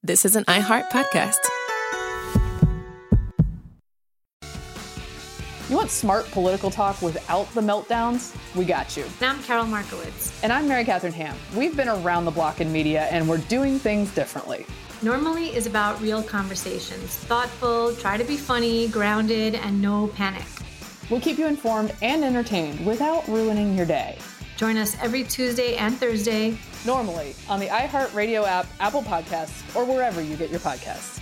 This is an iHeart podcast. You want smart political talk without the meltdowns? We got you. And I'm Carol Markowitz. And I'm Mary Catherine Ham. We've been around the block in media, and we're doing things differently. Normally is about real conversations. Thoughtful, try to be funny, grounded, and no panic. We'll keep you informed and entertained without ruining your day. Join us every Tuesday and Thursday. Normally on the iHeartRadio app, Apple Podcasts, or wherever you get your podcasts.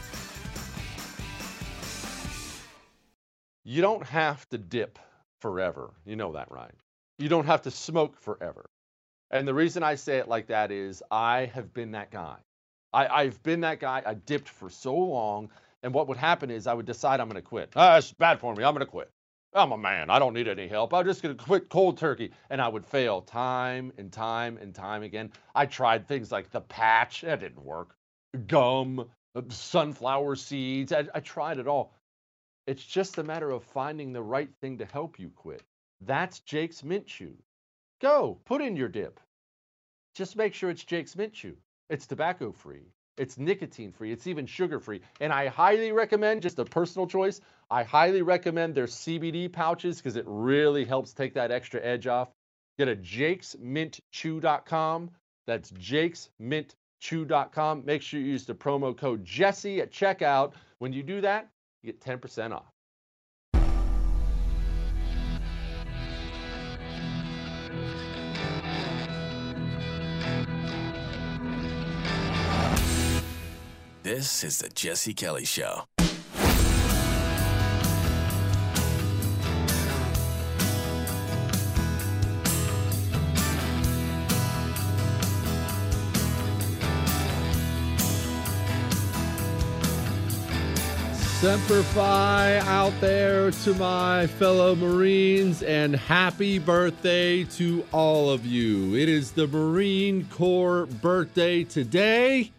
You don't have to dip forever. You know that, right? You don't have to smoke forever. And the reason I say it like that is I have been that guy. I've been that guy. I dipped for so long. And what would happen is I would decide I'm going to quit. It's bad for me. I'm going to quit. I'm a man. I don't need any help. I'm just going to quit cold turkey. And I would fail time and time and time again. I tried things like the patch. That didn't work. Gum, sunflower seeds. I tried it all. It's just a matter of finding the right thing to help you quit. That's Jake's Mint Chew. Go, put in your dip. Just make sure it's Jake's Mint Chew. It's tobacco-free. It's nicotine-free. It's even sugar-free. And I highly recommend, just a personal choice, I highly recommend their CBD pouches because it really helps take that extra edge off. Get a jakesmintchew.com. That's jakesmintchew.com. Make sure you use the promo code Jesse at checkout. When you do that, you get 10% off. This is the Jesse Kelly Show. Semper Fi out there to my fellow Marines, and happy birthday to all of you. It is the Marine Corps birthday today.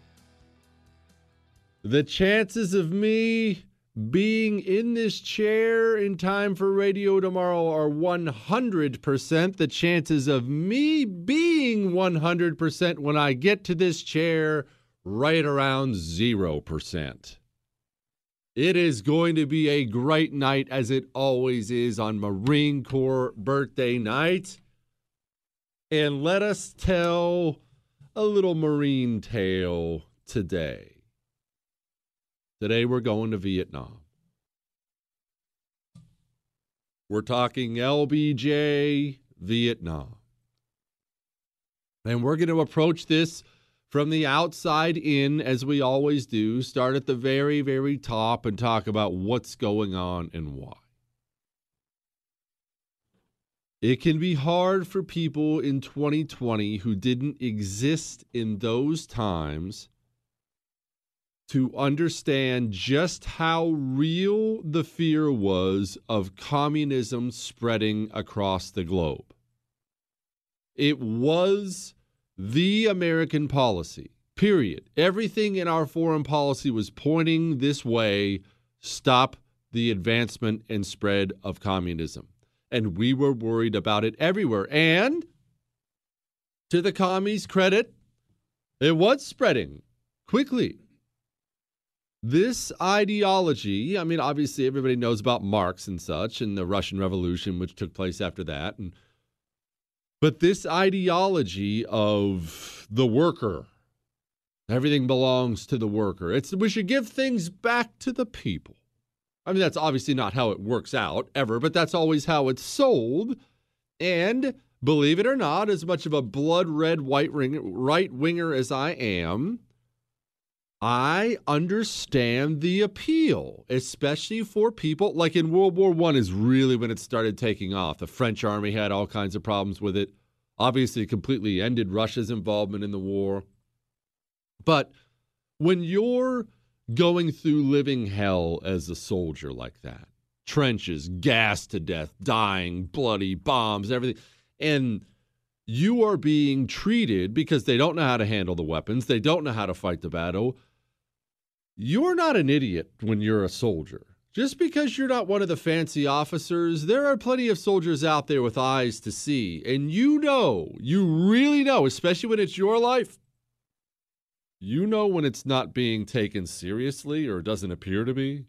The chances of me being in this chair in time for radio tomorrow are 100%. The chances of me being 100% when I get to this chair, right around 0%. It is going to be a great night, as it always is on Marine Corps birthday night. And let us tell a little Marine tale today. Today we're going to Vietnam. We're talking LBJ Vietnam. And we're going to approach this from the outside in, as we always do. Start at the very, very top and talk about what's going on and why. It can be hard for people in 2020 who didn't exist in those times to understand just how real the fear was of communism spreading across the globe. It was the American policy, period. Everything in our foreign policy was pointing this way: stop the advancement and spread of communism. And we were worried about it everywhere. And to the commies' credit, it was spreading quickly. This ideology, I mean, obviously everybody knows about Marx and such and the Russian Revolution, which took place after that. But this ideology of the worker, everything belongs to the worker. We should give things back to the people. I mean, that's obviously not how it works out ever, but that's always how it's sold. And believe it or not, as much of a blood red right-winger as I am, I understand the appeal, especially for people like in World War I is really when it started taking off. The French army had all kinds of problems with it. Obviously, it completely ended Russia's involvement in the war. But when you're going through living hell as a soldier like that, trenches, gassed to death, dying, bloody, bombs, everything, and you are being treated because they don't know how to handle the weapons, they don't know how to fight the battle. You're not an idiot when you're a soldier. Just because you're not one of the fancy officers, there are plenty of soldiers out there with eyes to see. And you know, you really know, especially when it's your life, You know when it's not being taken seriously or doesn't appear to be?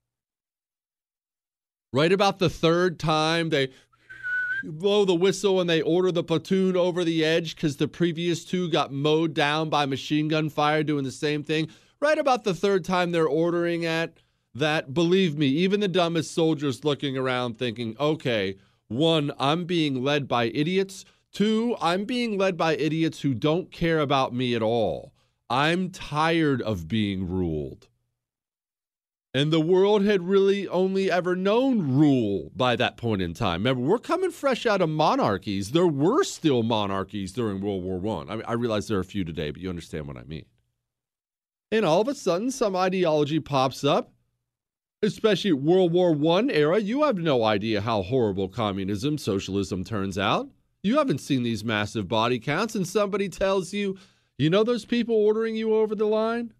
Right about the third time they blow the whistle and they order the platoon over the edge because the previous two got mowed down by machine gun fire doing the same thing. Right about the third time they're ordering at that, believe me, even the dumbest soldiers looking around thinking, okay, one, I'm being led by idiots. Two, I'm being led by idiots who don't care about me at all. I'm tired of being ruled. And the world had really only ever known rule by that point in time. Remember, we're coming fresh out of monarchies. There were still monarchies during World War I. I realize there are a few today, but you understand what I mean. And all of a sudden, some ideology pops up, especially World War I era. You have no idea how horrible communism, socialism turns out. You haven't seen these massive body counts, and somebody tells you, you know those people ordering you over the line?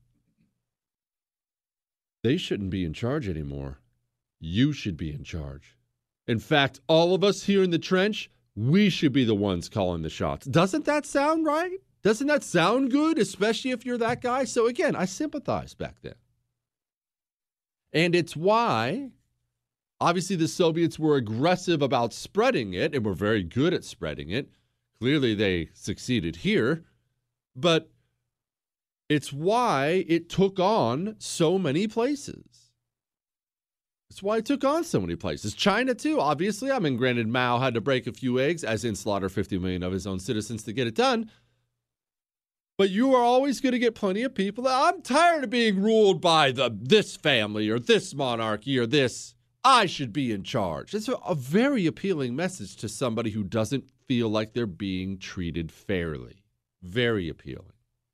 They shouldn't be in charge anymore. You should be in charge. In fact, all of us here in the trench, we should be the ones calling the shots. Doesn't that sound right? Doesn't that sound good, especially if you're that guy? So again, I sympathized back then. And it's why, obviously, the Soviets were aggressive about spreading it and were very good at spreading it. Clearly, they succeeded here. But it's why it took on so many places. It's why it took on so many places. China, too, obviously. I mean, granted, Mao had to break a few eggs, as in slaughter 50 million of his own citizens to get it done. But you are always going to get plenty of people that, I'm tired of being ruled by this family or this monarchy or this. I should be in charge. It's a very appealing message to somebody who doesn't feel like they're being treated fairly. Very appealing.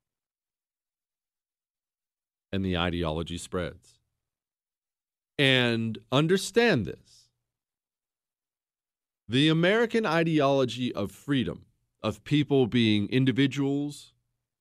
And the ideology spreads. And understand this. The American ideology of freedom, of people being individuals,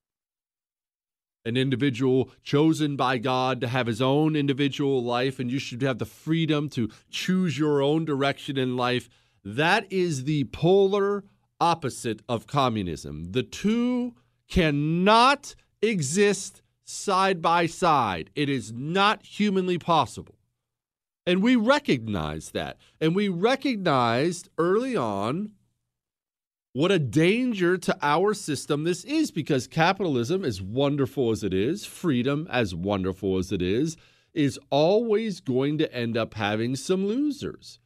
an individual chosen by God to have his own individual life, and you should have the freedom to choose your own direction in life, that is the polar opposite of communism. The two cannot exist side by side. It is not humanly possible. And we recognize that. And we recognized early on what a danger to our system this is, because capitalism, as wonderful as it is, freedom, as wonderful as it is always going to end up having some losers.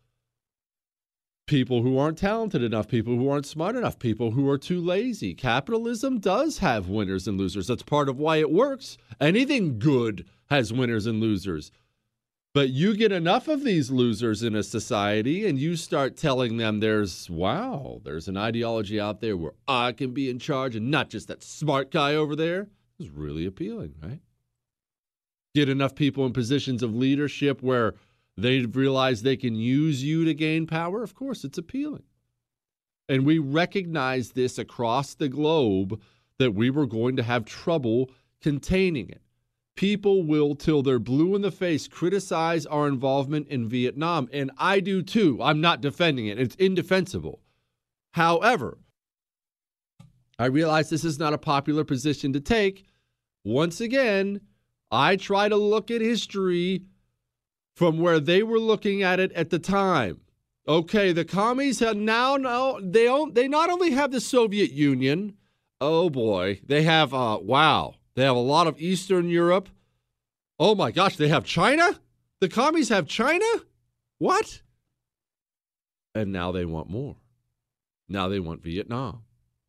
People who aren't talented enough, people who aren't smart enough, people who are too lazy. Capitalism does have winners and losers. That's part of why it works. Anything good has winners and losers. But you get enough of these losers in a society and you start telling them there's an ideology out there where I can be in charge and not just that smart guy over there. It's really appealing, right? Get enough people in positions of leadership where they realize they can use you to gain power. Of course, it's appealing. And we recognize this across the globe that we were going to have trouble containing it. People will, till they're blue in the face, criticize our involvement in Vietnam. And I do too. I'm not defending it. It's indefensible. However, I realize this is not a popular position to take. Once again, I try to look at history from where they were looking at it at the time. Okay, the commies have they not only have the Soviet Union, oh boy, they have, they have a lot of Eastern Europe. Oh my gosh, they have China? The commies have China? What? And now they want more. Now they want Vietnam.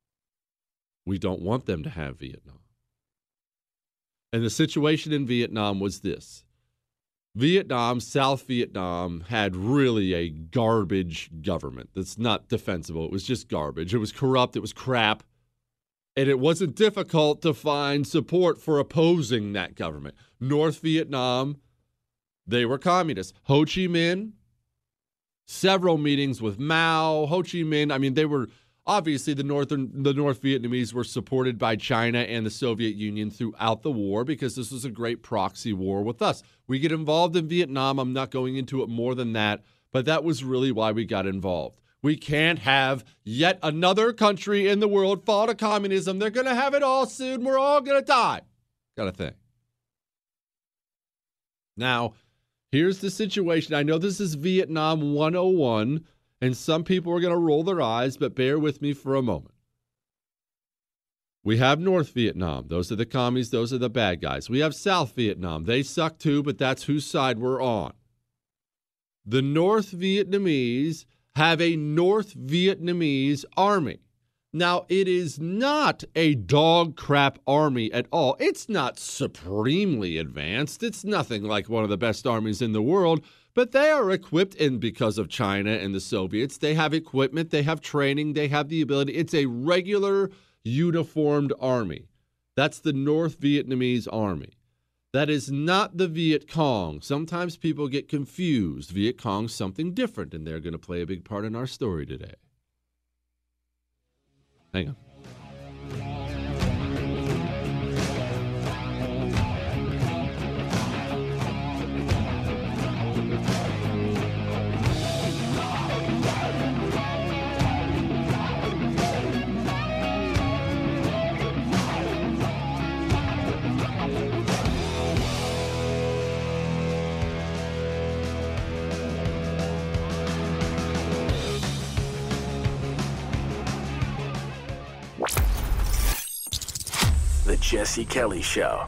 We don't want them to have Vietnam. And the situation in Vietnam was this. Vietnam, South Vietnam, had really a garbage government that's not defensible. It was just garbage. It was corrupt. It was crap. And it wasn't difficult to find support for opposing that government. North Vietnam, they were communists. Ho Chi Minh, several meetings with Mao. Ho Chi Minh, I mean, they were obviously the North Vietnamese were supported by China and the Soviet Union throughout the war because this was a great proxy war with us. We get involved in Vietnam. I'm not going into it more than that, but that was really why we got involved. We can't have yet another country in the world fall to communism. They're going to have it all soon. We're all going to die. Got to think. Now, here's the situation. I know this is Vietnam 101, and some people are going to roll their eyes, but bear with me for a moment. We have North Vietnam. Those are the commies. Those are the bad guys. We have South Vietnam. They suck too, but that's whose side we're on. The North Vietnamese have a North Vietnamese army. Now, it is not a dog crap army at all. It's not supremely advanced. It's nothing like one of the best armies in the world, but they are equipped, and because of China and the Soviets, they have equipment, they have training, they have the ability. It's a regular uniformed army. That's the North Vietnamese army. That is not the Viet Cong. Sometimes people get confused. Viet Cong's something different, and they're going to play a big part in our story today. Hang on. The Jesse Kelly Show.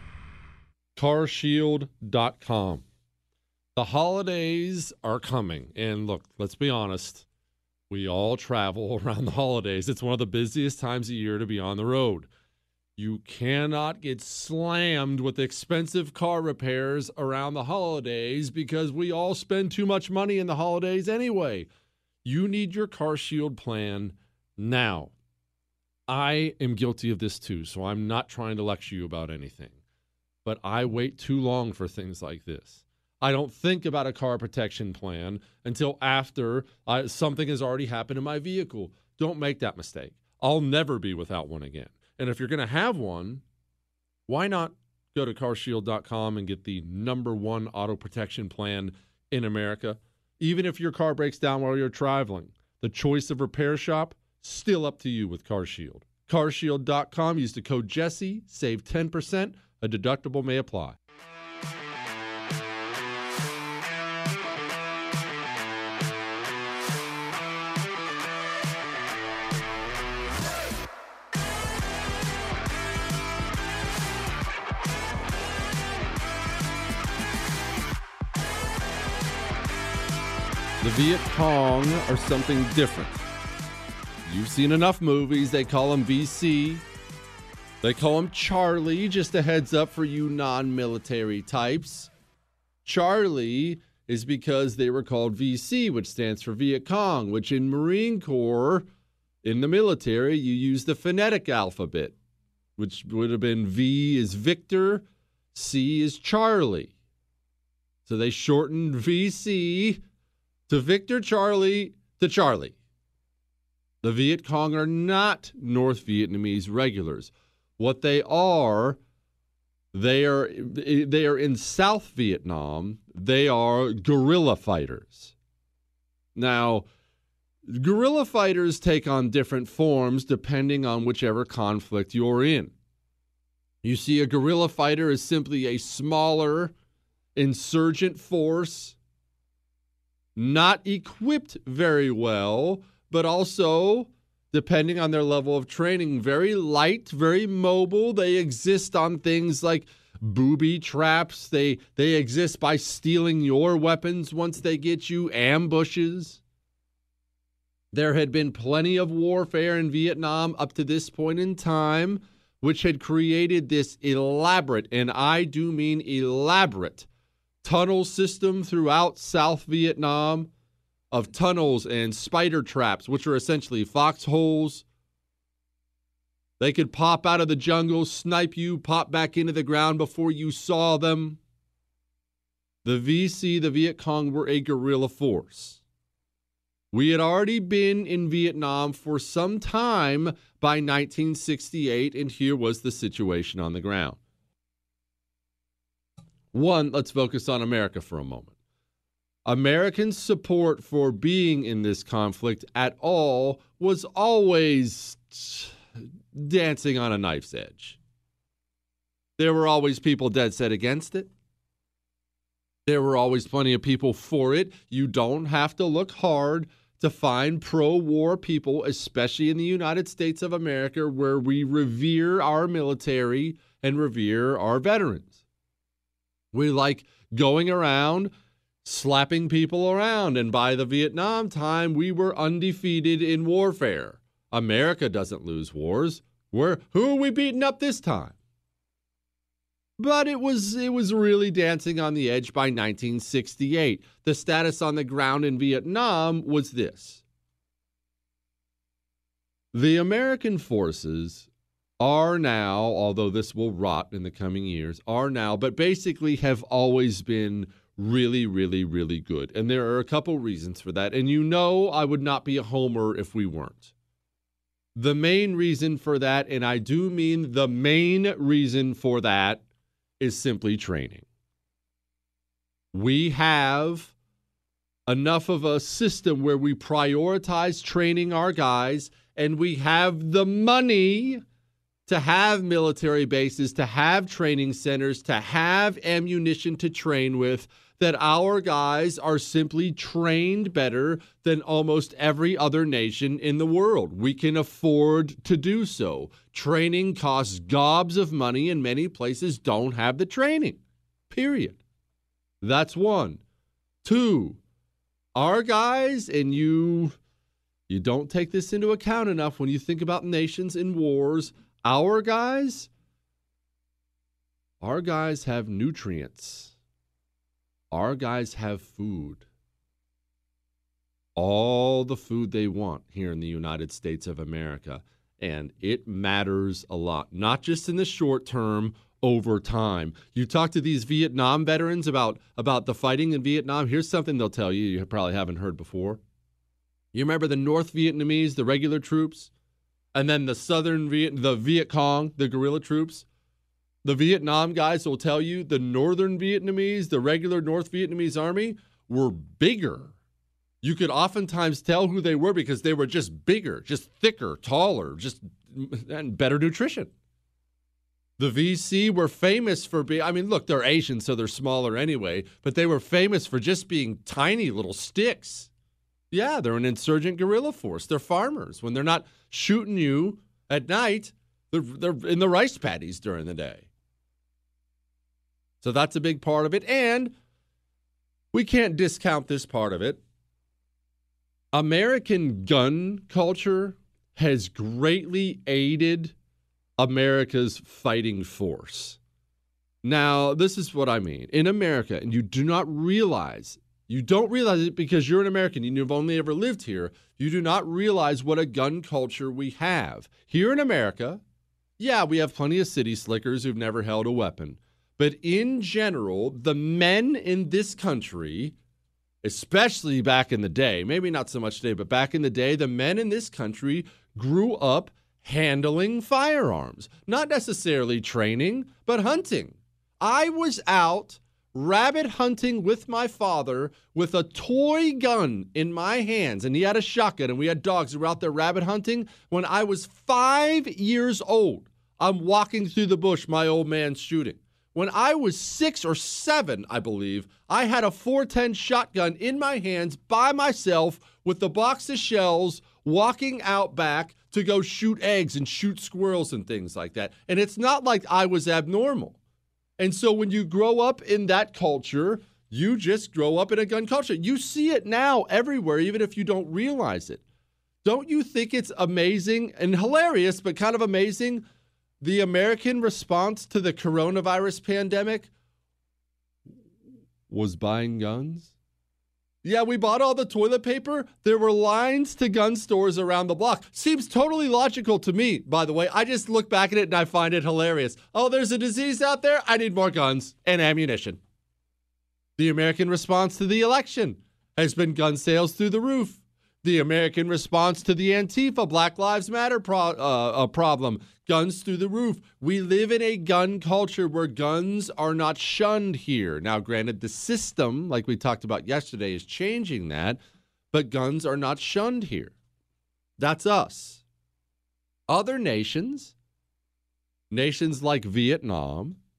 CarShield.com. The holidays are coming. And look, let's be honest. We all travel around the holidays. It's one of the busiest times of year to be on the road. You cannot get slammed with expensive car repairs around the holidays because we all spend too much money in the holidays anyway. You need your CarShield plan now. I am guilty of this too, so I'm not trying to lecture you about anything. But I wait too long for things like this. I don't think about a car protection plan until after something has already happened in my vehicle. Don't make that mistake. I'll never be without one again. And if you're going to have one, why not go to carshield.com and get the #1 auto protection plan in America? Even if your car breaks down while you're traveling, the choice of repair shop, still up to you with CarShield. CarShield.com. Use the code Jesse. Save 10%. A deductible may apply. The Viet Cong are something different. You've seen enough movies. They call them VC. They call them Charlie. Just a heads up for you non-military types. Charlie is because they were called VC, which stands for Viet Cong, which in Marine Corps, in the military, you use the phonetic alphabet, which would have been V is Victor, C is Charlie. So they shortened VC to Victor Charlie to Charlie. The Viet Cong are not North Vietnamese regulars. What they are in South Vietnam. They are guerrilla fighters. Now, guerrilla fighters take on different forms depending on whichever conflict you're in. You see, a guerrilla fighter is simply a smaller insurgent force, not equipped very well, but also, depending on their level of training, very light, very mobile. They exist on things like booby traps. They exist by stealing your weapons once they get you, ambushes. There had been plenty of warfare in Vietnam up to this point in time, which had created this elaborate, and I do mean elaborate, tunnel system throughout South Vietnam, of tunnels and spider traps, which are essentially foxholes. They could pop out of the jungle, snipe you, pop back into the ground before you saw them. The VC, the Viet Cong, were a guerrilla force. We had already been in Vietnam for some time by 1968, and here was the situation on the ground. One, let's focus on America for a moment. American support for being in this conflict at all was always dancing on a knife's edge. There were always people dead set against it. There were always plenty of people for it. You don't have to look hard to find pro-war people, especially in the United States of America, where we revere our military and revere our veterans. We like going around slapping people around, and by the Vietnam time, we were undefeated in warfare. America doesn't lose wars. Who are we beating up this time? But it was really dancing on the edge by 1968. The status on the ground in Vietnam was this. The American forces are now, although this will rot in the coming years, but basically have always been really, really, really good. And there are a couple reasons for that. And I would not be a homer if we weren't. The main reason for that, and I do mean the main reason for that, is simply training. We have enough of a system where we prioritize training our guys, and we have the money to have military bases, to have training centers, to have ammunition to train with, that our guys are simply trained better than almost every other nation in the world. We can afford to do so. Training costs gobs of money, and many places don't have the training. Period. That's one. Two, our guys, and you don't take this into account enough when you think about nations in wars, our guys have nutrients. Our guys have food. All the food they want here in the United States of America. And it matters a lot, not just in the short term, over time. You talk to these Vietnam veterans about the fighting in Vietnam. Here's something they'll tell you probably haven't heard before. You remember the North Vietnamese, the regular troops? And then the Viet Cong, the guerrilla troops? The Vietnam guys will tell you the Northern Vietnamese, the regular North Vietnamese army, were bigger. You could oftentimes tell who they were because they were just bigger, just thicker, taller, and better nutrition. The VC were famous for being, look, they're Asian, so they're smaller anyway, but they were famous for just being tiny little sticks. Yeah, they're an insurgent guerrilla force. They're farmers. When they're not shooting you at night, they're in the rice paddies during the day. So that's a big part of it. And we can't discount this part of it. American gun culture has greatly aided America's fighting force. Now, this is what I mean. In America, and you don't realize it because you're an American and you've only ever lived here, you do not realize what a gun culture we have. Here in America, yeah, we have plenty of city slickers who've never held a weapon. But in general, the men in this country, especially back in the day, maybe not so much today, but back in the day, the men in this country grew up handling firearms. Not necessarily training, but hunting. I was out rabbit hunting with my father with a toy gun in my hands, and he had a shotgun, and we had dogs who were out there rabbit hunting. When I was 5 years old, I'm walking through the bush, my old man's shooting. When I was 6 or 7, I believe, I had a .410 shotgun in my hands by myself with the box of shells, walking out back to go shoot eggs and shoot squirrels and things like that. And it's not like I was abnormal. And so when you grow up in that culture, you just grow up in a gun culture. You see it now everywhere, even if you don't realize it. Don't you think it's amazing and hilarious, but kind of amazing? The American response to the coronavirus pandemic was buying guns. Yeah, we bought all the toilet paper. There were lines to gun stores around the block. Seems totally logical to me, by the way. I just look back at it and I find it hilarious. Oh, there's a disease out there. I need more guns and ammunition. The American response to the election has been gun sales through the roof. The American response to the Antifa Black Lives Matter problem, guns through the roof. We live in a gun culture where guns are not shunned here. Now, granted, the system, like we talked about yesterday, is changing that, but guns are not shunned here. That's us. Other nations like Vietnam,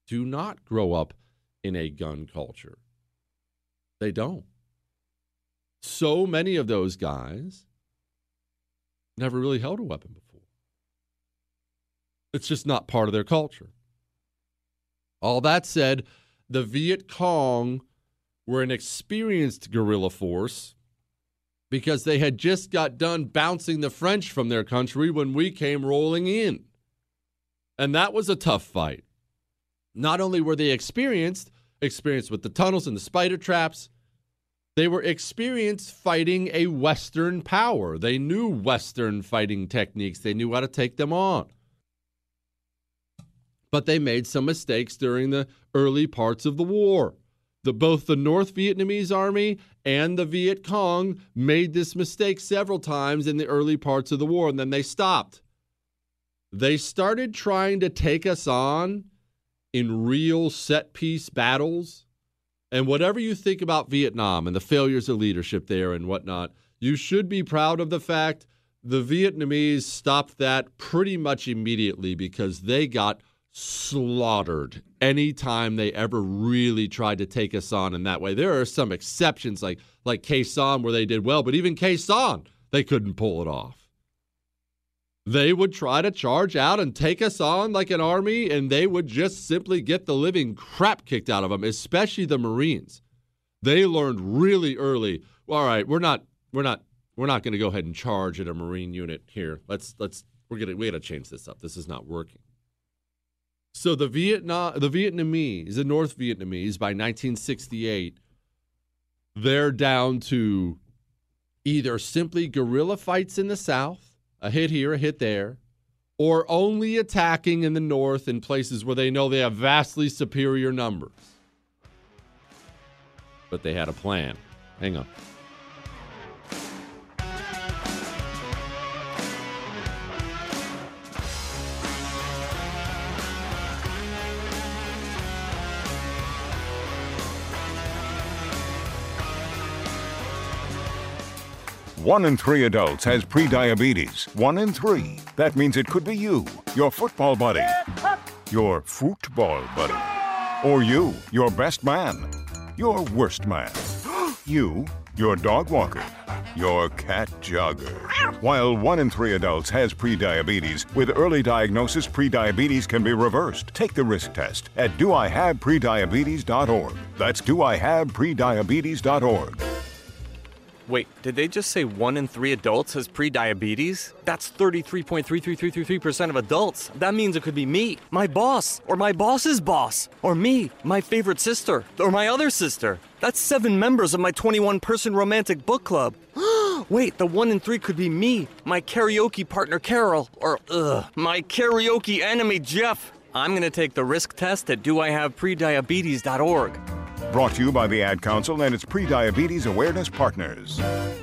do not grow up in a gun culture. They don't. So many of those guys never really held a weapon before. It's just not part of their culture. All that said, the Viet Cong were an experienced guerrilla force because they had just got done bouncing the French from their country when we came rolling in. And that was a tough fight. Not only were they experienced with the tunnels and the spider traps, they were experienced fighting a Western power. They knew Western fighting techniques. They knew how to take them on. But they made some mistakes during the early parts of the war. Both the North Vietnamese Army and the Viet Cong made this mistake several times in the early parts of the war, and then they stopped. They started trying to take us on in real set-piece battles. And whatever you think about Vietnam and the failures of leadership there and whatnot, you should be proud of the fact the Vietnamese stopped that pretty much immediately because they got slaughtered anytime they ever really tried to take us on in that way. There are some exceptions like Khe Sanh where they did well, but even Khe Sanh, they couldn't pull it off. They would try to charge out and take us on like an army, and they would just simply get the living crap kicked out of them, especially the Marines. They learned really early, all right, we're not going to go ahead and charge at a Marine unit here. We got to change this up. This is not working. So the Vietnamese, the North Vietnamese, by 1968, they're down to either simply guerrilla fights in the South, a hit here, a hit there, or only attacking in the North in places where they know they have vastly superior numbers. But they had a plan. Hang on. One in 3 adults has prediabetes. 1 in 3. That means it could be you, your football buddy, your football buddy, or you, your best man, your worst man, you, your dog walker, your cat jogger. While 1 in 3 adults has prediabetes, with early diagnosis, prediabetes can be reversed. Take the risk test at doihaveprediabetes.org. That's doihaveprediabetes.org. Wait, did they just say 1 in 3 adults has prediabetes? That's 33.33333% of adults. That means it could be me, my boss, or my boss's boss, or me, my favorite sister, or my other sister. That's 7 members of my 21-person romantic book club. Wait, the 1 in 3 could be me, my karaoke partner Carol, or my karaoke enemy Jeff. I'm gonna take the risk test at doihaveprediabetes.org. Brought to you by the Ad Council and its Prediabetes Awareness Partners.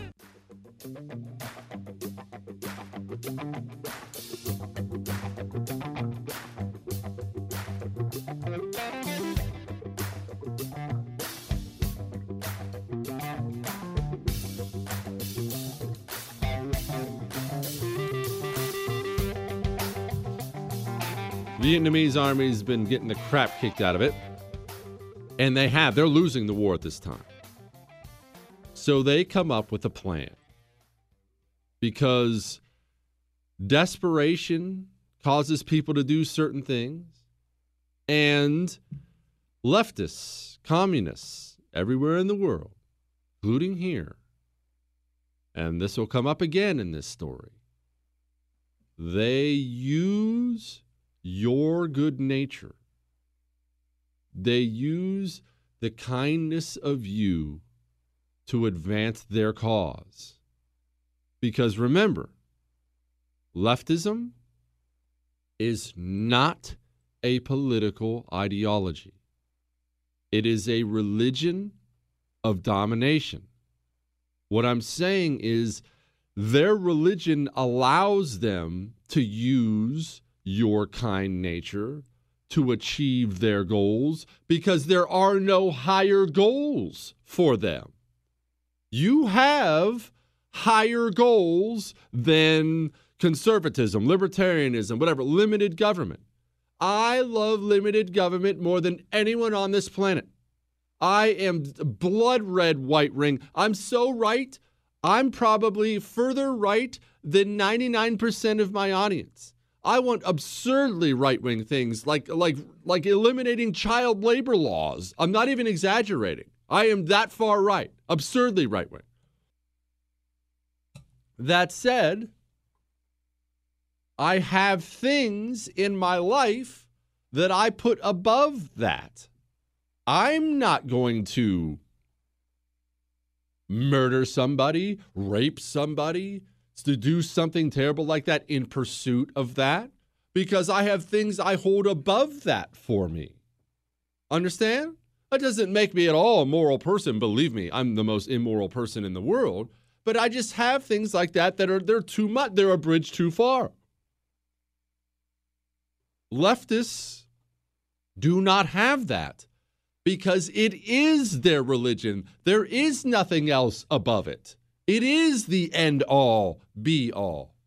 Vietnamese army's been getting the crap kicked out of it. And they're losing the war at this time. So they come up with a plan. Because desperation causes people to do certain things. And leftists, communists, everywhere in the world, including here, and this will come up again in this story, they use your good nature. They use the kindness of you to advance their cause. Because remember, leftism is not a political ideology. It is a religion of domination. What I'm saying is their religion allows them to use your kind nature to achieve their goals because there are no higher goals for them. You have higher goals than conservatism, libertarianism, whatever, limited government. I love limited government more than anyone on this planet. I am blood red white ring. I'm so right. I'm probably further right than 99% of my audience. I want absurdly right-wing things like eliminating child labor laws. I'm not even exaggerating. I am that far right, absurdly right-wing. That said, I have things in my life that I put above that. I'm not going to murder somebody, rape somebody, to do something terrible like that in pursuit of that, because I have things I hold above that for me. Understand? That doesn't make me at all a moral person. Believe me, I'm the most immoral person in the world, but I just have things like that they're too much. They're a bridge too far. Leftists do not have that because it is their religion. There is nothing else above it. It is the end all, be all.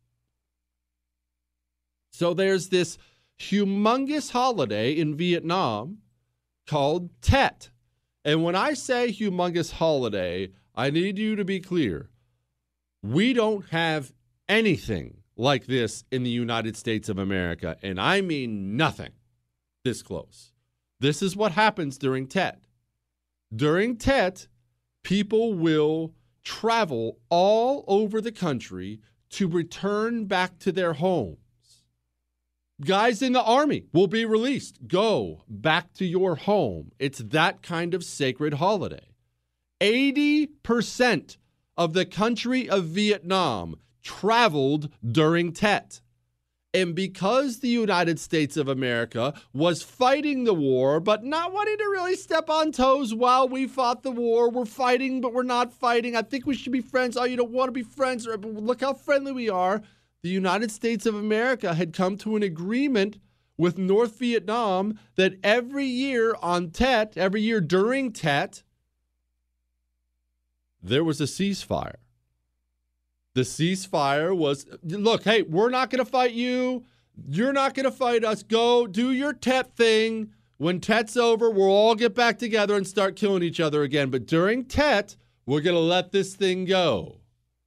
So there's this humongous holiday in Vietnam called Tet. And when I say humongous holiday, I need you to be clear. We don't have anything like this in the United States of America, and I mean nothing this close. This is what happens during Tet. During Tet, people will travel all over the country to return back to their homes. Guys in the army will be released. Go back to your home. It's that kind of sacred holiday. 80% of the country of Vietnam traveled during Tet. And because the United States of America was fighting the war, but not wanting to really step on toes while we fought the war, we're fighting, but we're not fighting. I think we should be friends. Oh, you don't want to be friends. Look how friendly we are. The United States of America had come to an agreement with North Vietnam that every year on Tet, every year during Tet, there was a ceasefire. The ceasefire was, look, hey, we're not going to fight you. You're not going to fight us. Go do your Tet thing. When Tet's over, we'll all get back together and start killing each other again. But during Tet, we're going to let this thing go.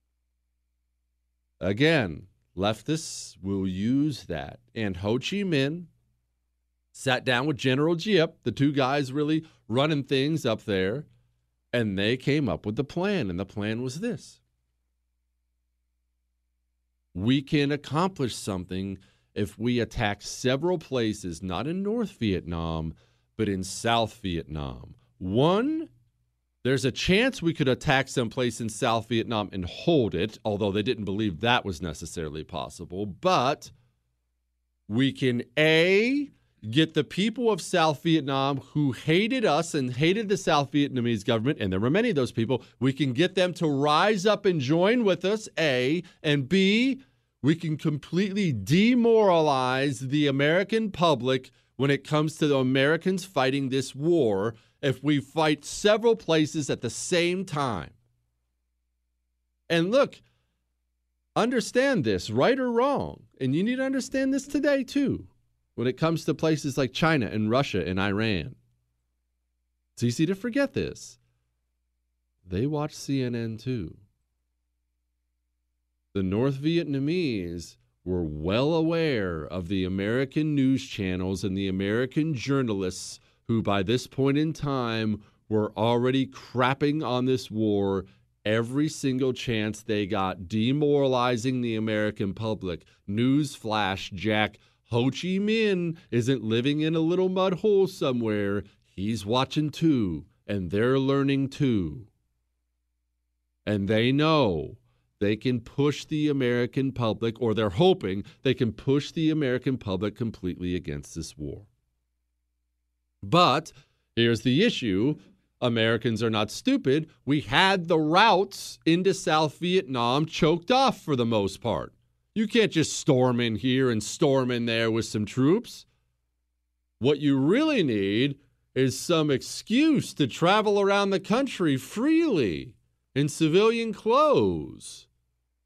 Again, leftists will use that. And Ho Chi Minh sat down with General Giap, the two guys really running things up there, and they came up with the plan. And the plan was this. We can accomplish something if we attack several places, not in North Vietnam, but in South Vietnam. One, there's a chance we could attack someplace in South Vietnam and hold it, although they didn't believe that was necessarily possible. But we can, A, get the people of South Vietnam who hated us and hated the South Vietnamese government, and there were many of those people, we can get them to rise up and join with us, A, and B, we can completely demoralize the American public when it comes to the Americans fighting this war if we fight several places at the same time. And look, understand this, right or wrong, and you need to understand this today too. When it comes to places like China and Russia and Iran, it's easy to forget this. They watch CNN too. The North Vietnamese were well aware of the American news channels and the American journalists who by this point in time were already crapping on this war every single chance they got, demoralizing the American public. Newsflash, Jack. Ho Chi Minh isn't living in a little mud hole somewhere. He's watching too, and they're learning too. And they know they can push the American public, or they're hoping they can push the American public completely against this war. But here's the issue. Americans are not stupid. We had the routes into South Vietnam choked off for the most part. You can't just storm in here and storm in there with some troops. What you really need is some excuse to travel around the country freely in civilian clothes.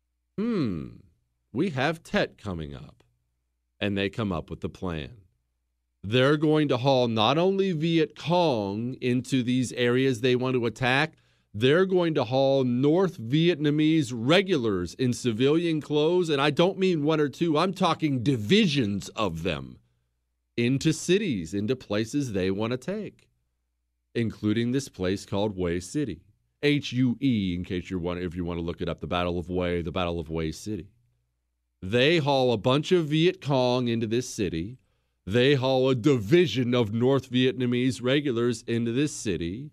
We have Tet coming up. And they come up with the plan. They're going to haul not only Viet Cong into these areas they want to attack, they're going to haul North Vietnamese regulars in civilian clothes, and I don't mean one or two, I'm talking divisions of them, into cities, into places they want to take, including this place called Hue City. Hue, in case if you want to look it up, the Battle of Hue City. They haul a bunch of Viet Cong into this city. They haul a division of North Vietnamese regulars into this city,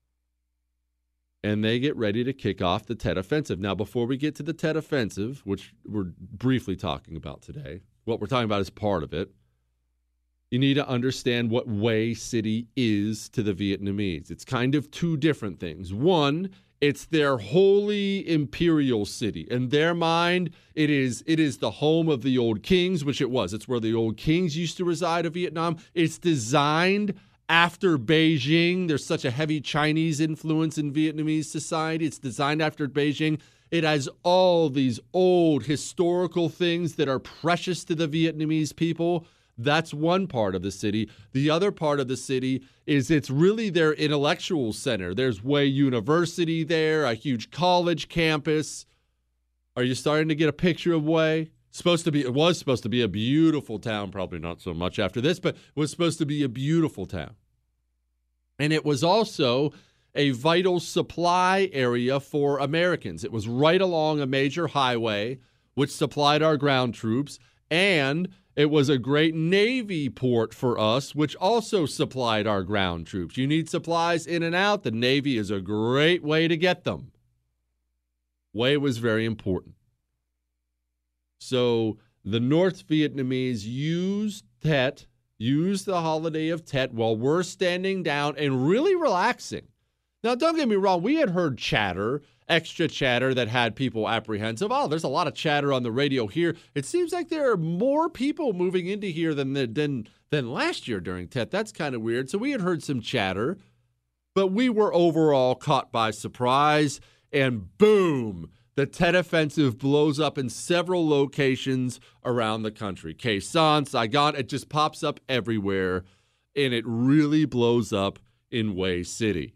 and they get ready to kick off the Tet Offensive. Now, before we get to the Tet Offensive, which we're briefly talking about today, what we're talking about is part of it. You need to understand what Hue City is to the Vietnamese. It's kind of two different things. One, it's their holy imperial city. In their mind, it is the home of the old kings, which it was. It's where the old kings used to reside of Vietnam. It's designed after Beijing. There's such a heavy Chinese influence in Vietnamese society. It's designed after Beijing. It has all these old historical things that are precious to the Vietnamese people. That's one part of the city. The other part of the city is it's really their intellectual center. There's Hue University there, a huge college campus. Are you starting to get a picture of Hue? It was supposed to be a beautiful town, probably not so much after this, but it was supposed to be a beautiful town. And it was also a vital supply area for Americans. It was right along a major highway, which supplied our ground troops, and it was a great Navy port for us, which also supplied our ground troops. You need supplies in and out. The Navy is a great way to get them. Hue was very important. So the North Vietnamese used Tet, used the holiday of Tet while we're standing down and really relaxing. Now, don't get me wrong. We had heard chatter, extra chatter that had people apprehensive. Oh, there's a lot of chatter on the radio here. It seems like there are more people moving into here than last year during Tet. That's kind of weird. So we had heard some chatter, but we were overall caught by surprise, and boom, the Tet Offensive blows up in several locations around the country. Khe Sanh, Saigon, it just pops up everywhere, and it really blows up in Hue City.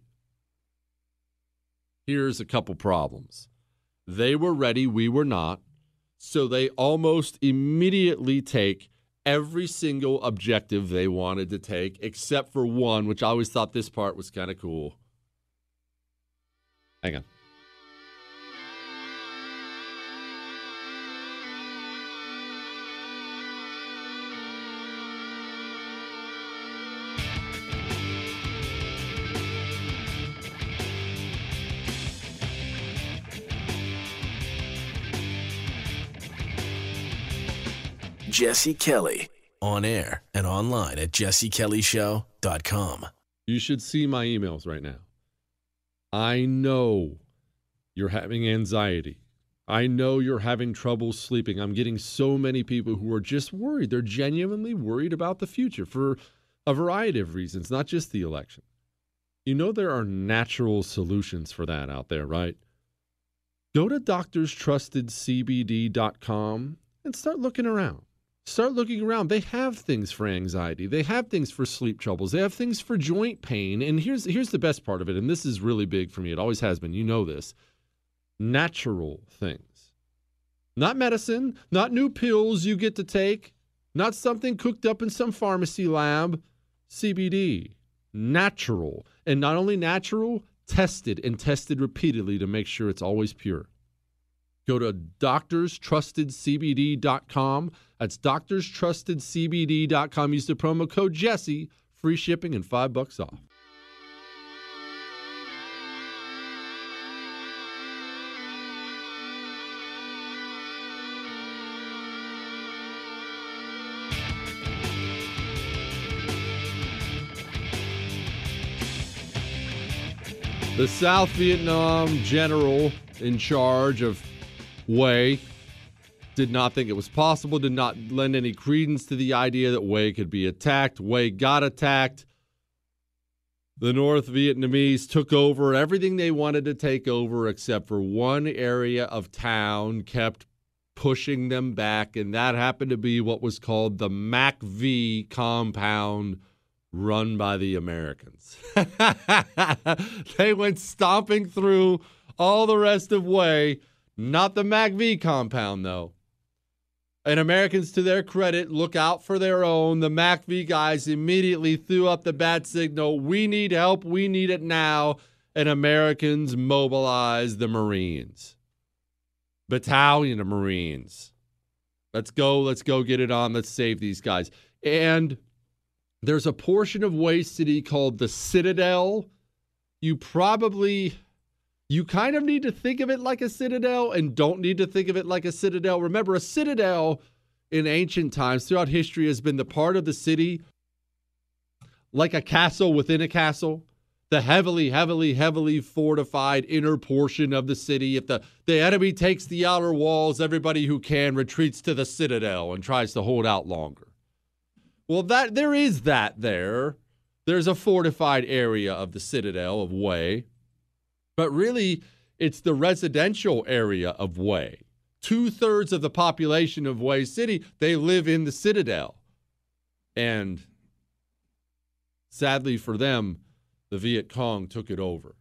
Here's a couple problems. They were ready, we were not, so they almost immediately take every single objective they wanted to take, except for one, which I always thought this part was kind of cool. Hang on. Jesse Kelly, on air and online at jessekellyshow.com. You should see my emails right now. I know you're having anxiety. I know you're having trouble sleeping. I'm getting so many people who are just worried. They're genuinely worried about the future for a variety of reasons, not just the election. You know there are natural solutions for that out there, right? Go to doctorstrustedcbd.com and start looking around. Start looking around. They have things for anxiety. They have things for sleep troubles. They have things for joint pain. And here's the best part of it, and this is really big for me. It always has been. You know this. Natural things. Not medicine, not new pills you get to take, not something cooked up in some pharmacy lab. CBD. Natural. And not only natural, tested and tested repeatedly to make sure it's always pure. Go to doctorstrustedcbd.com. That's doctorstrustedcbd.com. Use the promo code Jesse. Free shipping and $5 off. The South Vietnam general in charge of Hue did not think it was possible, did not lend any credence to the idea that Hue could be attacked. Hue got attacked. The North Vietnamese took over everything they wanted to take over except for one area of town kept pushing them back, and that happened to be what was called the MACV compound run by the Americans. They went stomping through all the rest of Way, not the MACV compound, though. And Americans, to their credit, look out for their own. The MACV guys immediately threw up the bat signal. We need help. We need it now. And Americans mobilized the Marines. Battalion of Marines. Let's go get it on. Let's save these guys. And there's a portion of Way City called the Citadel. You kind of need to think of it like a citadel and don't need to think of it like a citadel. Remember, a citadel in ancient times throughout history has been the part of the city like a castle within a castle. The heavily fortified inner portion of the city. If the enemy takes the outer walls, everybody who can retreats to the citadel and tries to hold out longer. Well, there is that there. There's a fortified area of the citadel of Way. But really, it's the residential area of Way. 2/3 of the population of Way City, they live in the Citadel. And sadly for them, the Viet Cong took it over.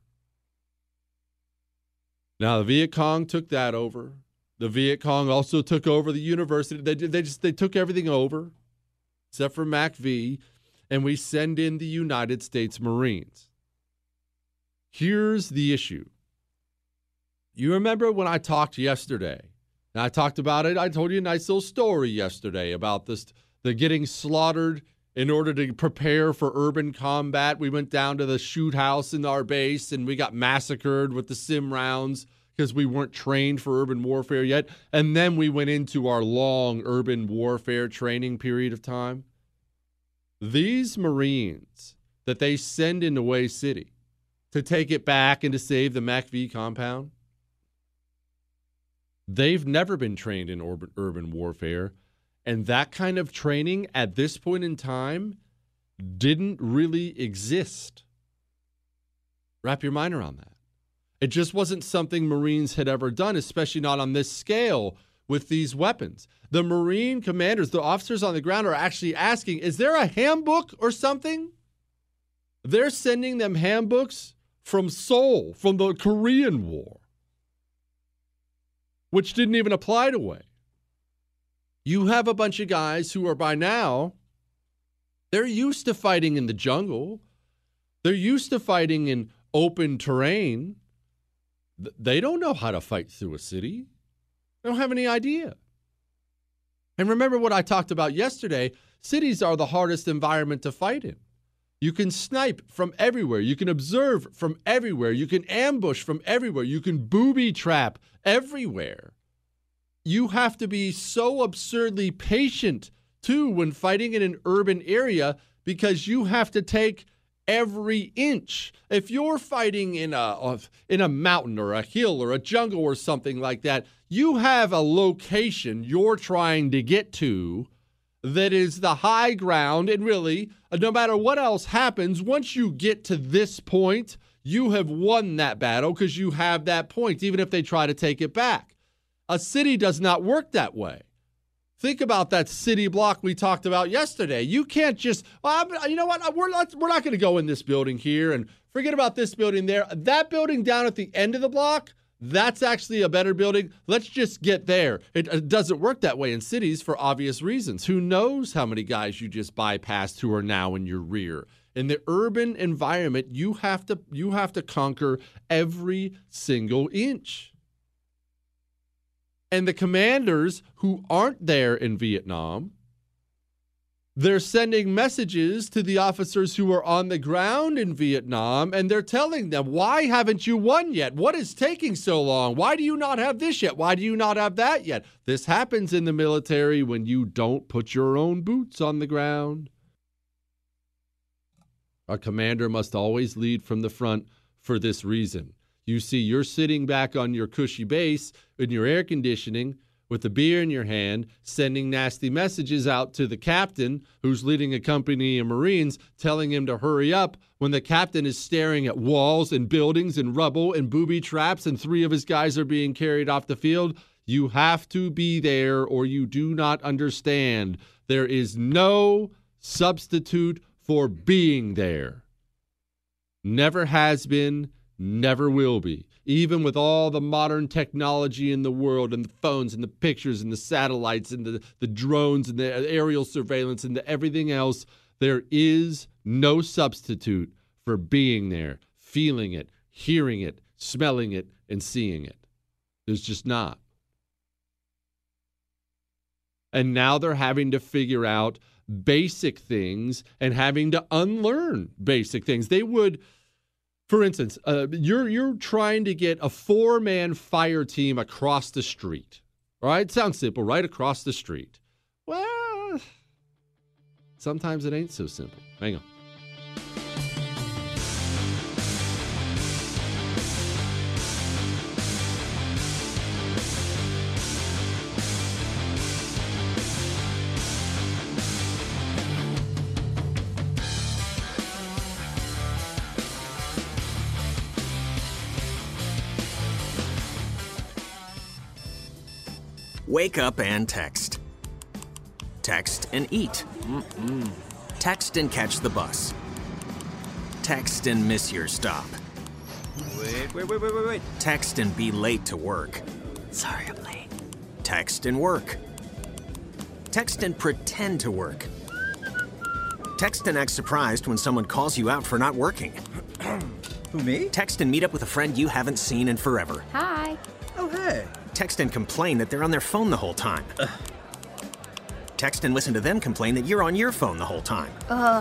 Now, the Viet Cong took that over. The Viet Cong also took over the university. They took everything over, except for MACV, and we send in the United States Marines. Here's the issue. You remember when I talked yesterday, and I talked about it, I told you a nice little story yesterday about the getting slaughtered in order to prepare for urban combat. We went down to the shoot house in our base, and we got massacred with the sim rounds because we weren't trained for urban warfare yet. And then we went into our long urban warfare training period of time. These Marines that they send into Way City to take it back and to save the MACV compound, they've never been trained in urban warfare. And that kind of training at this point in time didn't really exist. Wrap your mind around that. It just wasn't something Marines had ever done, especially not on this scale with these weapons. The Marine commanders, the officers on the ground, are actually asking, is there a handbook or something? They're sending them handbooks from Seoul, from the Korean War, which didn't even apply to Way. You have a bunch of guys who are by now, they're used to fighting in the jungle. They're used to fighting in open terrain. They don't know how to fight through a city. They don't have any idea. And remember what I talked about yesterday, cities are the hardest environment to fight in. You can snipe from everywhere. You can observe from everywhere. You can ambush from everywhere. You can booby trap everywhere. You have to be so absurdly patient, too, when fighting in an urban area because you have to take every inch. If you're fighting in a mountain or a hill or a jungle or something like that, you have a location you're trying to get to that is the high ground, and really, no matter what else happens, once you get to this point, you have won that battle because you have that point, even if they try to take it back. A city does not work that way. Think about that city block we talked about yesterday. You can't just, you know what, we're not going to go in this building here and forget about this building there. That building down at the end of the block, that's actually a better building. Let's just get there. It doesn't work that way in cities for obvious reasons. Who knows how many guys you just bypassed who are now in your rear? In the urban environment, you have to conquer every single inch. And the commanders who aren't there in Vietnam, they're sending messages to the officers who are on the ground in Vietnam, and they're telling them, why haven't you won yet? What is taking so long? Why do you not have this yet? Why do you not have that yet? This happens in the military when you don't put your own boots on the ground. A commander must always lead from the front for this reason. You see, you're sitting back on your cushy base in your air conditioning with a beer in your hand, sending nasty messages out to the captain who's leading a company of Marines, telling him to hurry up when the captain is staring at walls and buildings and rubble and booby traps and 3 of his guys are being carried off the field. You have to be there or you do not understand. There is no substitute for being there. Never has been, never will be. Even with all the modern technology in the world and the phones and the pictures and the satellites and the drones and the aerial surveillance and the everything else, there is no substitute for being there, feeling it, hearing it, smelling it, and seeing it. There's just not. And now they're having to figure out basic things and having to unlearn basic things. They would, for instance, you're trying to get a 4-man fire team across the street. All right? Sounds simple, right? Across the street. Well, sometimes it ain't so simple. Hang on. Wake up and text. Text and eat. Text and catch the bus. Text and miss your stop. Wait. Text and be late to work. Sorry, I'm late. Text and work. Text and pretend to work. Text and act surprised when someone calls you out for not working. Who, me? Text and meet up with a friend you haven't seen in forever. Hi. Oh, hey. Text and complain that they're on their phone the whole time. Text and listen to them complain that you're on your phone the whole time.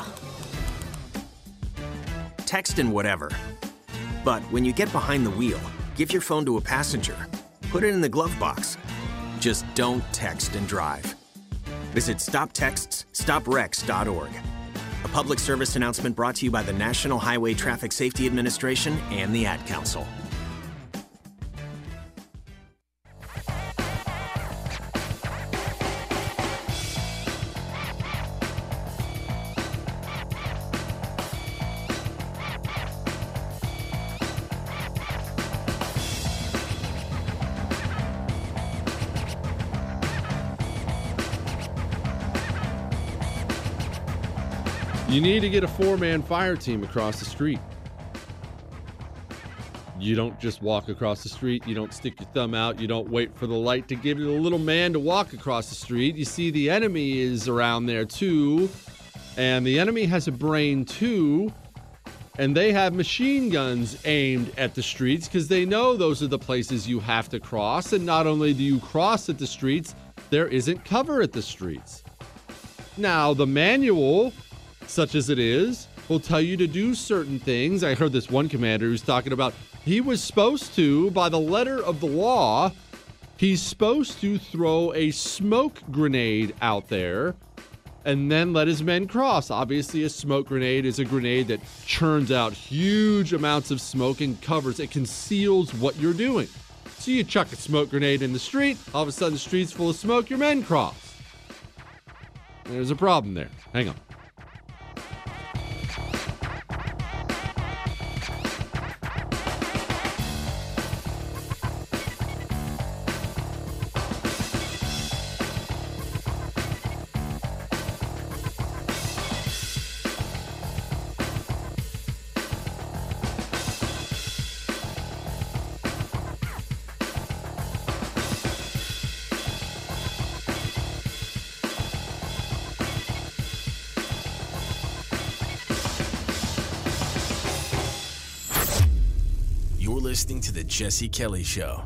Text and whatever. But when you get behind the wheel, give your phone to a passenger. Put it in the glove box. Just don't text and drive. Visit StopTextsStopWrecks.org. A public service announcement brought to you by the National Highway Traffic Safety Administration and the Ad Council. You need to get a 4-man fire team across the street. You don't just walk across the street. You don't stick your thumb out. You don't wait for the light to give you the little man to walk across the street. You see, the enemy is around there too. And the enemy has a brain too. And they have machine guns aimed at the streets because they know those are the places you have to cross. And not only do you cross at the streets, there isn't cover at the streets. Now, the manual, such as it is, will tell you to do certain things. I heard this one commander who's talking about he was supposed to, by the letter of the law, he's supposed to throw a smoke grenade out there and then let his men cross. Obviously, a smoke grenade is a grenade that churns out huge amounts of smoke and covers, it conceals what you're doing. So you chuck a smoke grenade in the street, all of a sudden the street's full of smoke, your men cross. There's a problem there. Hang on. Listening to The Jesse Kelly Show.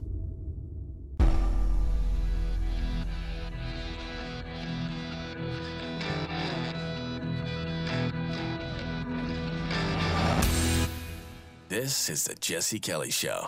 This is The Jesse Kelly Show.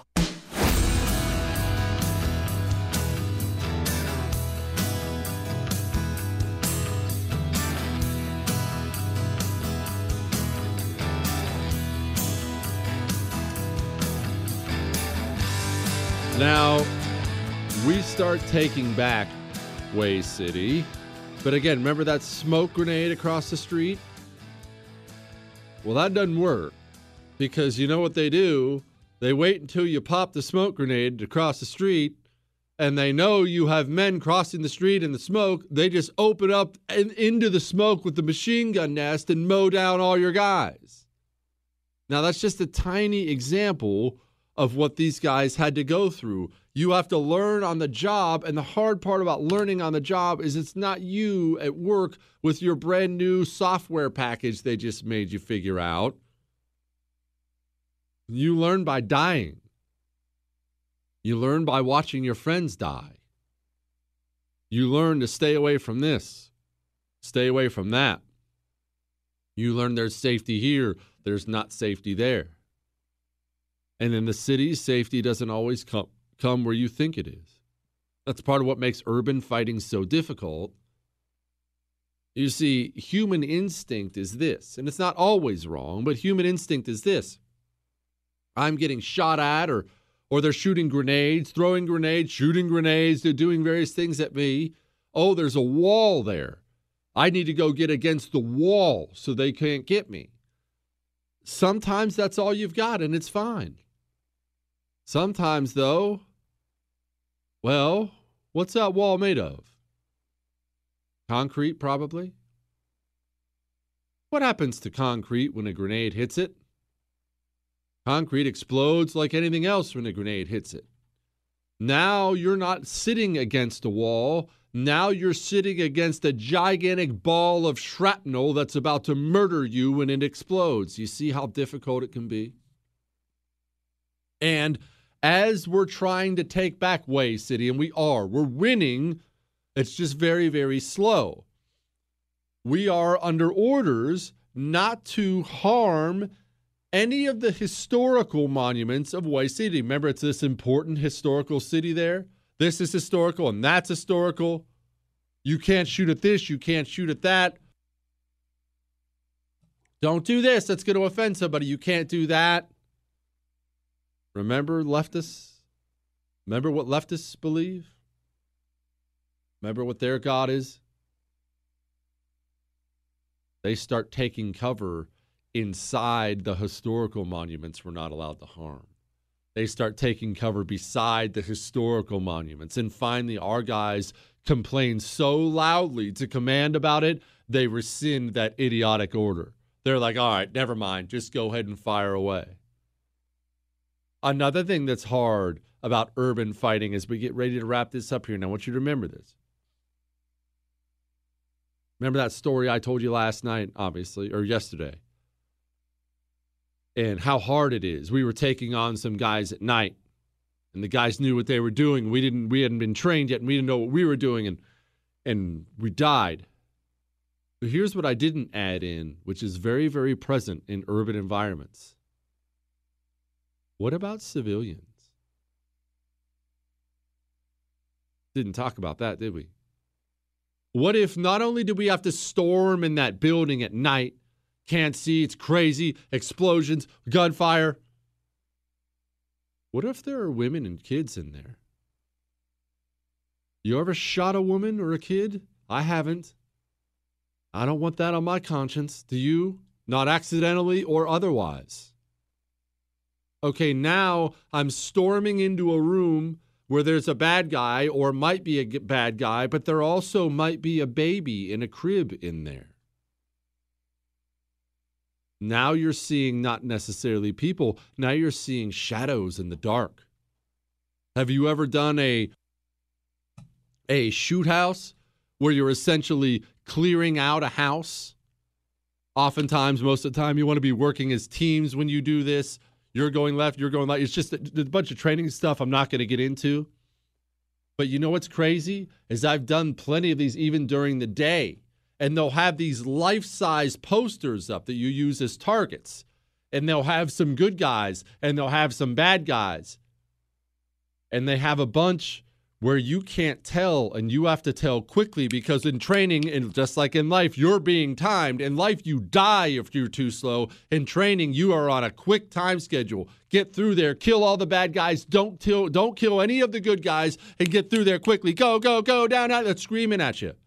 Now, we start taking back Way City. But again, remember that smoke grenade across the street? Well, that doesn't work. Because you know what they do? They wait until you pop the smoke grenade across the street, and they know you have men crossing the street in the smoke, they just open up into the smoke with the machine gun nest and mow down all your guys. Now, that's just a tiny example of what these guys had to go through. You have to learn on the job, and the hard part about learning on the job is it's not you at work with your brand new software package they just made you figure out. You learn by dying. You learn by watching your friends die. You learn to stay away from this, stay away from that. You learn there's safety here, there's not safety there. And in the cities, safety doesn't always come where you think it is. That's part of what makes urban fighting so difficult. You see, human instinct is this, and it's not always wrong, but human instinct is this. I'm getting shot at, or they're shooting grenades, throwing grenades, shooting grenades, they're doing various things at me. Oh, there's a wall there. I need to go get against the wall so they can't get me. Sometimes that's all you've got, and it's fine. Sometimes, though, well, what's that wall made of? Concrete, probably. What happens to concrete when a grenade hits it? Concrete explodes like anything else when a grenade hits it. Now you're not sitting against a wall. Now you're sitting against a gigantic ball of shrapnel that's about to murder you when it explodes. You see how difficult it can be? And as we're trying to take back Way City, and we're winning, it's just very, very slow. We are under orders not to harm any of the historical monuments of Way City. Remember, it's this important historical city there. This is historical and that's historical. You can't shoot at this. You can't shoot at that. Don't do this. That's going to offend somebody. You can't do that. Remember leftists? Remember what leftists believe? Remember what their God is? They start taking cover inside the historical monuments we're not allowed to harm. They start taking cover beside the historical monuments. And finally, our guys complain so loudly to command about it, they rescind that idiotic order. They're like, all right, never mind. Just go ahead and fire away. Another thing that's hard about urban fighting as we get ready to wrap this up here. And I want you to remember this. Remember that story I told you last night, obviously, or yesterday? And how hard it is. We were taking on some guys at night, and the guys knew what they were doing. We hadn't been trained yet, and we didn't know what we were doing, and we died. But here's what I didn't add in, which is very, very present in urban environments. What about civilians? Didn't talk about that, did we? What if not only did we have to storm in that building at night, can't see, it's crazy, explosions, gunfire. What if there are women and kids in there? You ever shot a woman or a kid? I haven't. I don't want that on my conscience. Do you? Not accidentally or otherwise. Okay, now I'm storming into a room where there's a bad guy or might be a bad guy, but there also might be a baby in a crib in there. Now you're seeing not necessarily people. Now you're seeing shadows in the dark. Have you ever done a shoot house where you're essentially clearing out a house? Oftentimes, most of the time, you want to be working as teams when you do this. You're going left, you're going right. It's just a bunch of training stuff I'm not going to get into. But you know what's crazy? Is I've done plenty of these even during the day. And they'll have these life-size posters up that you use as targets. And they'll have some good guys, and they'll have some bad guys. And they have a bunch where you can't tell, and you have to tell quickly, because in training, and just like in life, you're being timed. In life, you die if you're too slow. In training, you are on a quick time schedule. Get through there, kill all the bad guys, don't kill any of the good guys, and get through there quickly. Go, go, go, down, out. They're screaming at you.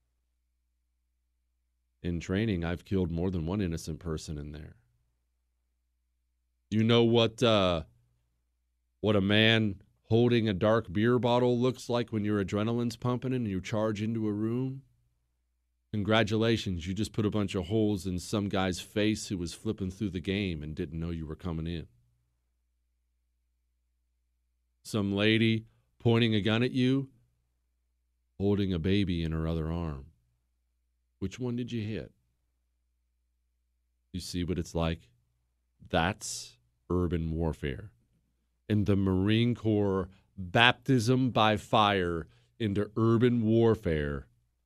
In training, I've killed more than one innocent person in there. You know what a man holding a dark beer bottle looks like when your adrenaline's pumping and you charge into a room. Congratulations, you just put a bunch of holes in some guy's face who was flipping through the game and didn't know you were coming in. Some lady pointing a gun at you, holding a baby in her other arm. Which one did you hit? You see what it's like? That's urban warfare. And the Marine Corps baptism by fire into urban warfare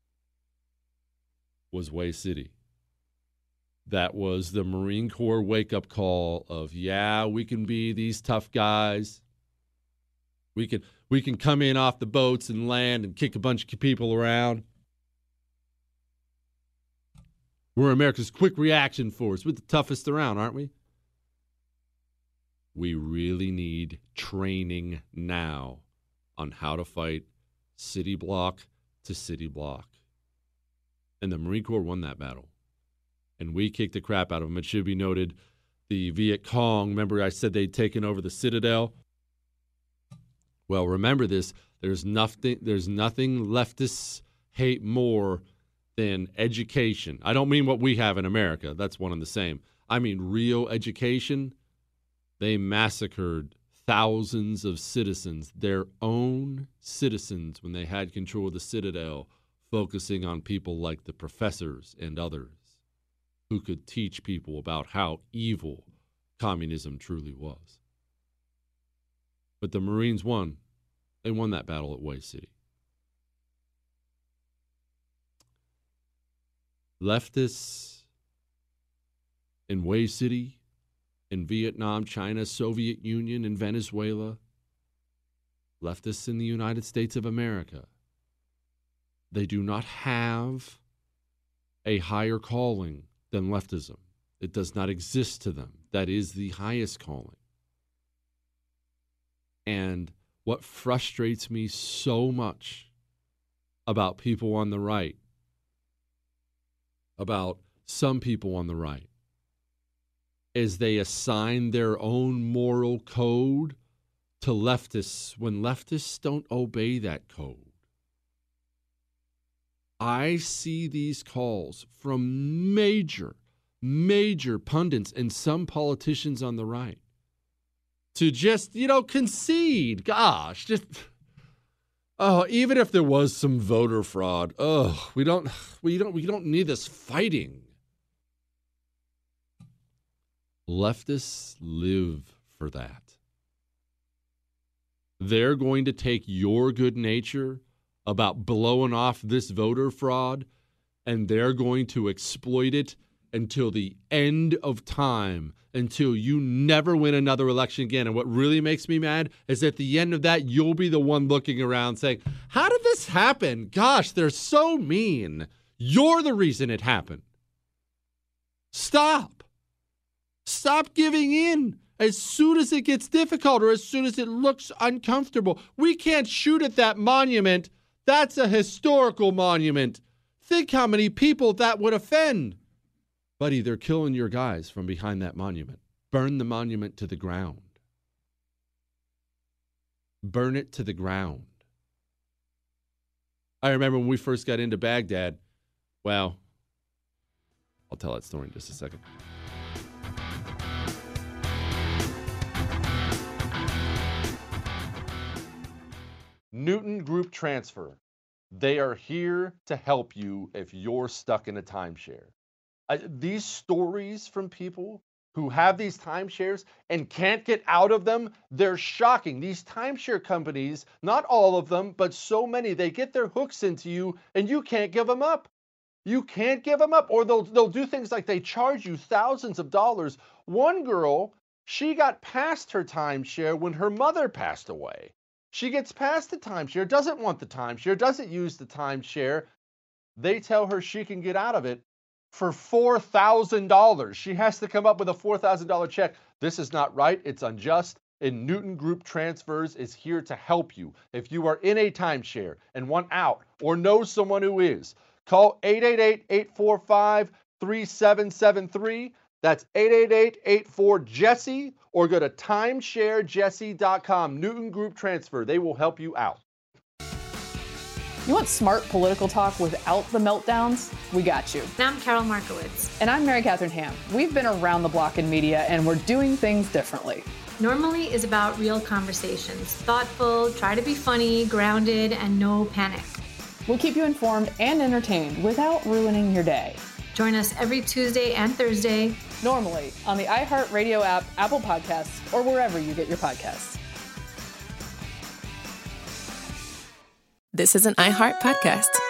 was Way City. That was the Marine Corps wake-up call of, yeah, we can be these tough guys. We can come in off the boats and land and kick a bunch of people around. We're America's quick reaction force. We're the toughest around, aren't we? We really need training now on how to fight city block to city block. And the Marine Corps won that battle. And we kicked the crap out of them. It should be noted, the Viet Cong, remember I said they'd taken over the Citadel? Well, remember this, there's nothing leftists hate more than education. I don't mean what we have in America. That's one and the same. I mean real education. They massacred thousands of citizens, their own citizens, when they had control of the Citadel, focusing on people like the professors and others who could teach people about how evil communism truly was. But the Marines won. They won that battle at Way City. Leftists in Way City, in Vietnam, China, Soviet Union, and Venezuela, leftists in the United States of America, they do not have a higher calling than leftism. It does not exist to them. That is the highest calling. And what frustrates me so much about people on the right, about some people on the right, is they assign their own moral code to leftists when leftists don't obey that code. I see these calls from major pundits and some politicians on the right to just, concede. Gosh, even if there was some voter fraud, we don't need this fighting. Leftists live for that. They're going to take your good nature about blowing off this voter fraud, and they're going to exploit it until the end of time, until you never win another election again. And what really makes me mad is at the end of that, you'll be the one looking around saying, how did this happen? Gosh, they're so mean. You're the reason it happened. Stop giving in as soon as it gets difficult or as soon as it looks uncomfortable. We can't shoot at that monument. That's a historical monument. Think how many people that would offend. Buddy, they're killing your guys from behind that monument. Burn the monument to the ground. Burn it to the ground. I remember when we first got into Baghdad. Well, I'll tell that story in just a second. Newton Group Transfer. They are here to help you if you're stuck in a timeshare. These stories from people who have these timeshares and can't get out of them, they're shocking. These timeshare companies, not all of them, but so many, they get their hooks into you and you can't give them up. You can't give them up. Or they'll do things like they charge you thousands of dollars. One girl, she got past her timeshare when her mother passed away. She gets past the timeshare, doesn't want the timeshare, doesn't use the timeshare. They tell her she can get out of it for $4,000. She has to come up with a $4,000 check. This is not right. It's unjust. And Newton Group Transfers is here to help you. If you are in a timeshare and want out or know someone who is, call 888-845-3773. That's 888-84-JESSE or go to timesharejesse.com. Newton Group Transfer. They will help you out. You want smart political talk without the meltdowns? We got you. And I'm Carol Markowitz. And I'm Mary Catherine Ham. We've been around the block in media, and we're doing things differently. Normally is about real conversations. Thoughtful, try to be funny, grounded, and no panic. We'll keep you informed and entertained without ruining your day. Join us every Tuesday and Thursday. Normally on the iHeartRadio app, Apple Podcasts, or wherever you get your podcasts. This is an iHeart podcast.